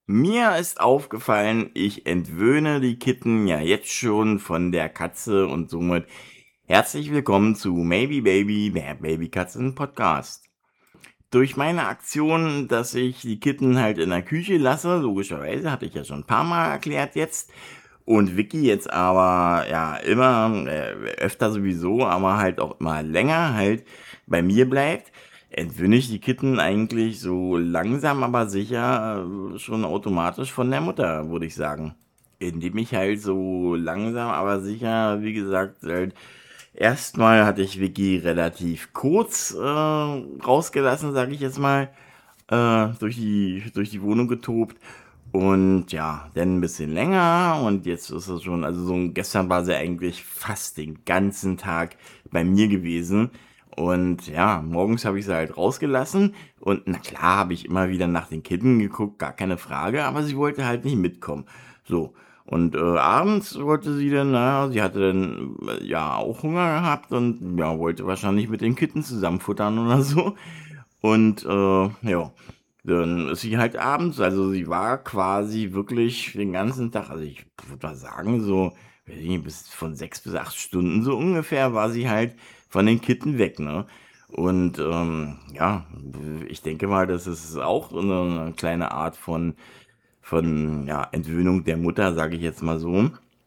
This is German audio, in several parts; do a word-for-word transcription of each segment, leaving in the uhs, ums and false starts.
Mir ist aufgefallen, ich entwöhne die Kitten ja jetzt schon von der Katze und somit herzlich willkommen zu Maybe Baby, der Babykatzen-Podcast. Durch meine Aktion, dass ich die Kitten halt in der Küche lasse, logischerweise, hatte ich ja schon ein paar Mal erklärt jetzt, und Vicky jetzt aber ja immer, äh, öfter sowieso, aber halt auch immer länger halt bei mir bleibt, entwöhne ich die Kitten eigentlich so langsam aber sicher äh, schon automatisch von der Mutter, würde ich sagen. Indem ich halt so langsam aber sicher, wie gesagt, halt erstmal hatte ich Vicky relativ kurz äh, rausgelassen, sage ich jetzt mal, äh, durch die, durch die Wohnung getobt. Und ja, dann ein bisschen länger und jetzt ist es schon, also so gestern war sie eigentlich fast den ganzen Tag bei mir gewesen. Und ja, morgens habe ich sie halt rausgelassen und na klar habe ich immer wieder nach den Kitten geguckt, gar keine Frage, aber sie wollte halt nicht mitkommen. So. Und äh, abends wollte sie dann, naja, sie hatte dann äh, ja auch Hunger gehabt und ja, wollte wahrscheinlich mit den Kitten zusammen futtern oder so. Und äh, ja, dann ist sie halt abends, also sie war quasi wirklich den ganzen Tag, also ich würde mal sagen, so, weiß ich nicht, bis von sechs bis acht Stunden so ungefähr war sie halt von den Kitten weg, ne? Und ähm, ja, ich denke mal, das ist auch eine, eine kleine Art von, von ja, Entwöhnung der Mutter, sage ich jetzt mal so.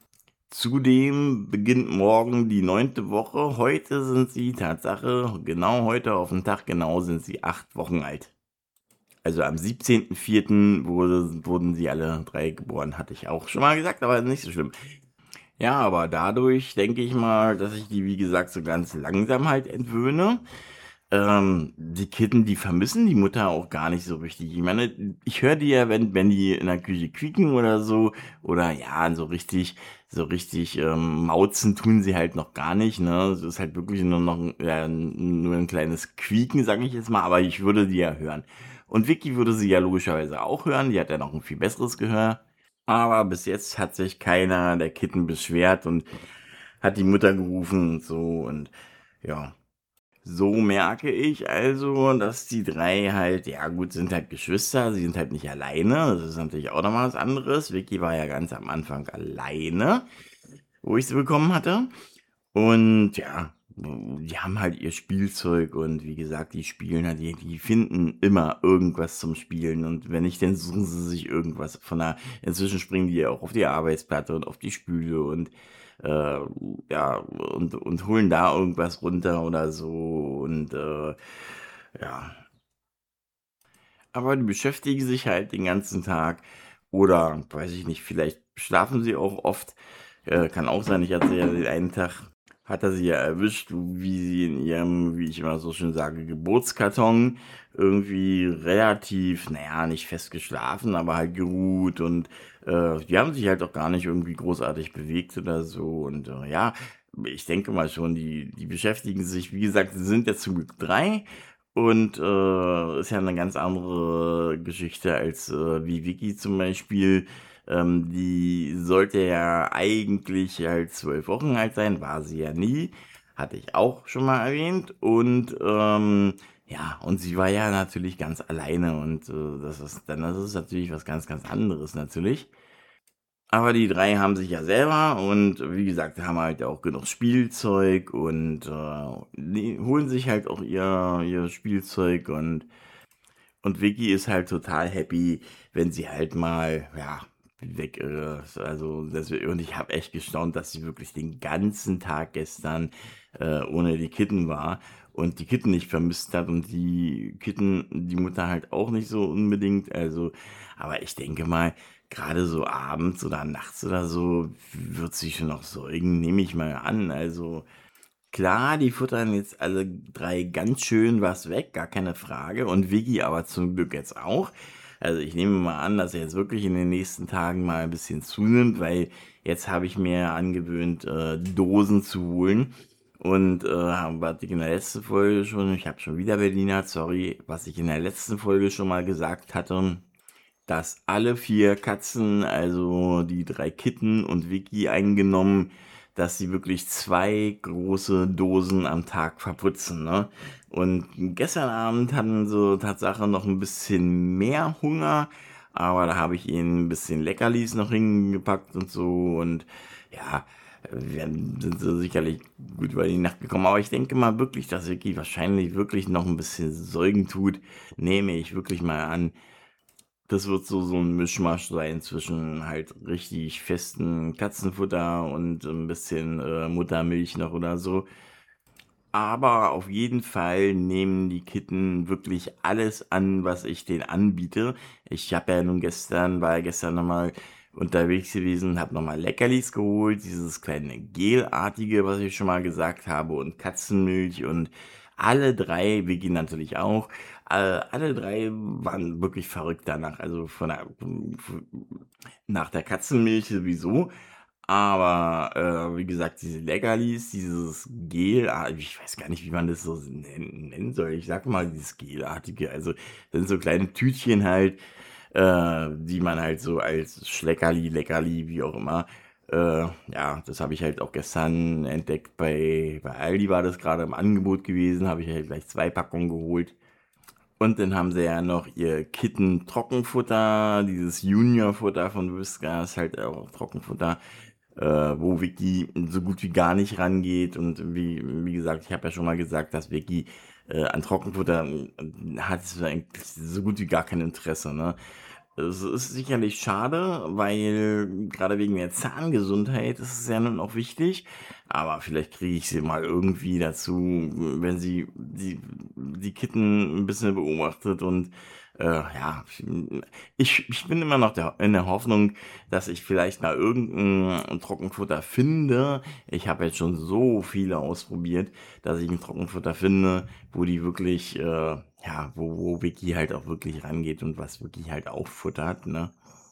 Zudem beginnt morgen die neunte Woche. Heute sind sie, Tatsache, genau heute auf den Tag genau sind sie acht Wochen alt. Also am siebzehnten vierten Wurde, wurden sie alle drei geboren, hatte ich auch schon mal gesagt, aber nicht so schlimm. Ja, aber dadurch denke ich mal, dass ich die, wie gesagt, so ganz langsam halt entwöhne. Ähm, die Kitten, die vermissen die Mutter auch gar nicht so richtig. Ich meine, ich höre die ja, wenn, wenn die in der Küche quieken oder so, oder ja, so richtig, so richtig ähm, mauzen tun sie halt noch gar nicht, ne? Es ist halt wirklich nur noch ja, nur ein kleines Quieken, sage ich jetzt mal, aber ich würde die ja hören. Und Vicky würde sie ja logischerweise auch hören, die hat ja noch ein viel besseres Gehör. Aber bis jetzt hat sich keiner der Kitten beschwert und hat die Mutter gerufen und so und ja. So merke ich also, dass die drei halt, ja gut, sind halt Geschwister, sie sind halt nicht alleine. Das ist natürlich auch nochmal was anderes. Vicky war ja ganz am Anfang alleine, wo ich sie bekommen hatte. Und ja, die haben halt ihr Spielzeug und wie gesagt, die spielen halt, die, die finden immer irgendwas zum Spielen. Und wenn nicht, dann suchen sie sich irgendwas von der, inzwischen springen die ja auch auf die Arbeitsplatte und auf die Spüle und äh, ja, und, und holen da irgendwas runter oder so. Und äh, ja, aber die beschäftigen sich halt den ganzen Tag. Oder, weiß ich nicht, vielleicht schlafen sie auch oft. Äh, kann auch sein, ich hatte ja den einen Tag, hat er sie ja erwischt, wie sie in ihrem, wie ich immer so schön sage, Geburtskarton irgendwie relativ, naja, nicht fest geschlafen, aber halt geruht und äh, die haben sich halt auch gar nicht irgendwie großartig bewegt oder so. Und äh, ja, ich denke mal schon, die, die beschäftigen sich, wie gesagt, sie sind jetzt zum Glück drei. Und äh, ist ja eine ganz andere Geschichte als äh, wie Vicky zum Beispiel. Ähm, die sollte ja eigentlich halt zwölf Wochen alt sein, war sie ja nie. Hatte ich auch schon mal erwähnt. Und ähm, ja, und sie war ja natürlich ganz alleine. Und äh, das ist dann das ist natürlich was ganz, ganz anderes natürlich. Aber die drei haben sich ja selber und wie gesagt, haben halt auch genug Spielzeug und äh, die holen sich halt auch ihr, ihr Spielzeug und, und Vicky ist halt total happy, wenn sie halt mal, ja, weg ist. Also, das, und ich habe echt gestaunt, dass sie wirklich den ganzen Tag gestern äh, ohne die Kitten war und die Kitten nicht vermisst hat und die Kitten, die Mutter halt auch nicht so unbedingt. Also, aber ich denke mal, gerade so abends oder nachts oder so wird sie schon noch säugen, nehme ich mal an. Also, klar, die futtern jetzt alle drei ganz schön was weg, gar keine Frage. Und Vicky aber zum Glück jetzt auch. Also ich nehme mal an, dass er jetzt wirklich in den nächsten Tagen mal ein bisschen zunimmt, weil jetzt habe ich mir angewöhnt, äh, Dosen zu holen. Und äh, was ich in der letzten Folge schon, ich habe schon wieder Berliner, sorry, was ich in der letzten Folge schon mal gesagt hatte, dass alle vier Katzen, also die drei Kitten und Vicky eingenommen, dass sie wirklich zwei große Dosen am Tag verputzen, ne? Und gestern Abend hatten sie Tatsache noch ein bisschen mehr Hunger, aber da habe ich ihnen ein bisschen Leckerlis noch hingepackt und so und ja, wir sind so sicherlich gut über die Nacht gekommen. Aber ich denke mal wirklich, dass Vicky wahrscheinlich wirklich noch ein bisschen Säugen tut, nehme ich wirklich mal an. Das wird so so 'n Mischmasch sein zwischen halt richtig festem Katzenfutter und ein bisschen, äh, Muttermilch noch oder so. Aber auf jeden Fall nehmen die Kitten wirklich alles an, was ich denen anbiete. Ich habe ja nun gestern war ja gestern noch mal unterwegs gewesen, habe noch mal Leckerlis geholt, dieses kleine Gelartige, was ich schon mal gesagt habe, und Katzenmilch und alle drei, Vicky natürlich auch, äh, alle drei waren wirklich verrückt danach. Also, von der nach der Katzenmilch sowieso, aber, äh, wie gesagt, diese Leckerlis, dieses Gel, ah, ich weiß gar nicht, wie man das so nennen nennen soll. Ich sage mal dieses Gelartige. Also, das sind so kleine Tütchen halt, äh, die man halt so als Schleckerli, Leckerli, wie auch immer, äh, ja, das habe ich halt auch gestern entdeckt bei bei Aldi war das gerade im Angebot gewesen, habe ich halt gleich zwei Packungen geholt. Und dann haben sie ja noch ihr Kitten-Trockenfutter, dieses Junior-Futter von Whiskas, halt auch Trockenfutter, äh, wo Vicky so gut wie gar nicht rangeht. Und wie, wie gesagt, ich habe ja schon mal gesagt, dass Vicky äh, an Trockenfutter äh, hat sie eigentlich so gut wie gar kein Interesse. Ne? Es ist sicherlich schade, weil gerade wegen der Zahngesundheit ist es ja nun auch wichtig. Aber vielleicht kriege ich sie mal irgendwie dazu, wenn sie die, die Kitten ein bisschen beobachtet und äh, ja, ich, ich bin immer noch der, in der Hoffnung, dass ich vielleicht mal irgendein Trockenfutter finde. Ich habe jetzt schon so viele ausprobiert, dass ich ein Trockenfutter finde, wo die wirklich, äh, ja, wo, wo Vicky halt auch wirklich rangeht und was wirklich halt auffuttert, ne?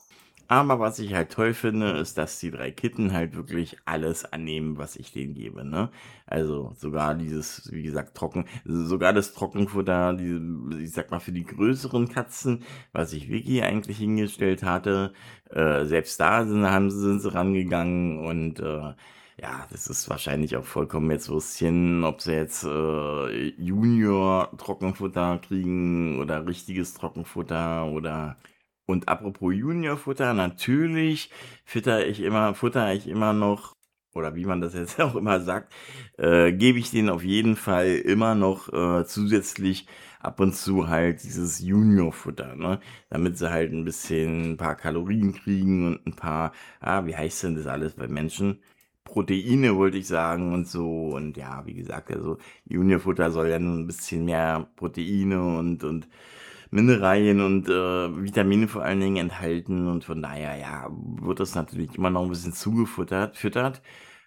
Aber was ich halt toll finde, ist, dass die drei Kitten halt wirklich alles annehmen, was ich denen gebe, ne? Also sogar dieses, wie gesagt, Trocken, sogar das Trockenfutter, die, ich sag mal, für die größeren Katzen, was ich Vicky eigentlich hingestellt hatte, äh, selbst da sind, haben sie, sind sie rangegangen und äh, ja, das ist wahrscheinlich auch vollkommen jetzt Würstchen, ob sie jetzt äh, Junior Trockenfutter kriegen oder richtiges Trockenfutter oder und apropos Juniorfutter, natürlich fütter ich immer futter ich immer noch oder wie man das jetzt auch immer sagt, äh, gebe ich denen auf jeden Fall immer noch, äh, zusätzlich ab und zu halt dieses Juniorfutter, ne? Damit sie halt ein bisschen 'n paar Kalorien kriegen und ein paar, ah, wie heißt denn das alles bei Menschen? Proteine wollte ich sagen und so und ja, wie gesagt, also Juniorfutter soll ja nun 'n bisschen mehr Proteine und und Mineralien und, äh, Vitamine vor allen Dingen enthalten und von daher, ja, wird das natürlich immer noch ein bisschen zugefuttert füttert.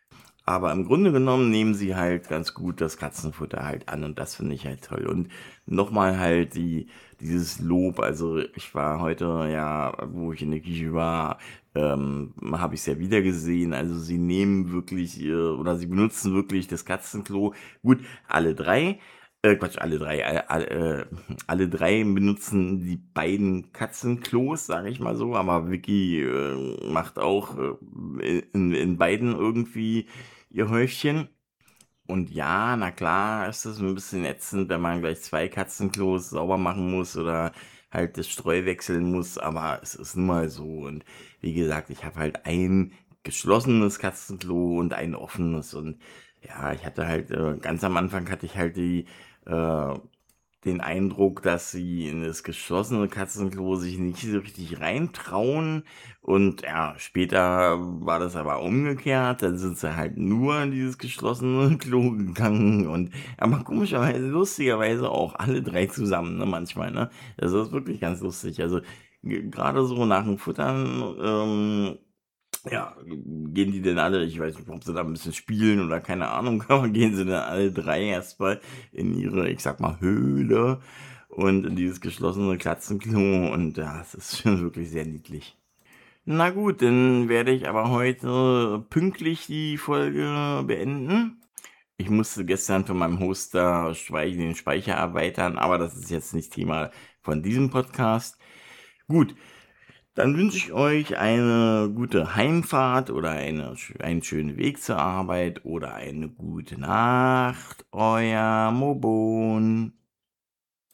Aber im Grunde genommen nehmen sie halt ganz gut das Katzenfutter halt an und das finde ich halt toll. Und nochmal halt die dieses Lob, also ich war heute ja, wo ich in der Küche war, ähm, habe ich's ja wieder gesehen. Also sie nehmen wirklich, äh, oder sie benutzen wirklich das Katzenklo. Gut, alle drei, äh, Quatsch, alle drei, alle, alle, äh, alle drei benutzen die beiden Katzenklos, sage ich mal so, aber Vicky äh, macht auch äh, in, in beiden irgendwie ihr Häufchen. Und ja, na klar ist das ein bisschen ätzend, wenn man gleich zwei Katzenklos sauber machen muss oder halt das Streu wechseln muss, aber es ist nun mal so. Und wie gesagt, ich habe halt ein geschlossenes Katzenklo und ein offenes. Und ja, ich hatte halt, äh, ganz am Anfang hatte ich halt die, äh, den Eindruck, dass sie in das geschlossene Katzenklo sich nicht so richtig reintrauen. Und ja, später war das aber umgekehrt. Dann sind sie halt nur in dieses geschlossene Klo gegangen. Und aber komischerweise, lustigerweise auch alle drei zusammen, ne, manchmal, ne? Das ist wirklich ganz lustig. Also g- gerade so nach dem Futtern, ähm, ja, gehen die denn alle, ich weiß nicht, ob sie da ein bisschen spielen oder keine Ahnung, aber gehen sie dann alle drei erstmal in ihre, ich sag mal, Höhle und in dieses geschlossene Katzenklo und ja, es ist schon wirklich sehr niedlich. Na gut, dann werde ich aber heute pünktlich die Folge beenden. Ich musste gestern von meinem Hoster Spei den Speicher erweitern, aber das ist jetzt nicht Thema von diesem Podcast. Gut, dann wünsche ich euch eine gute Heimfahrt oder eine, sch- einen schönen Weg zur Arbeit oder eine gute Nacht. Euer Mobon.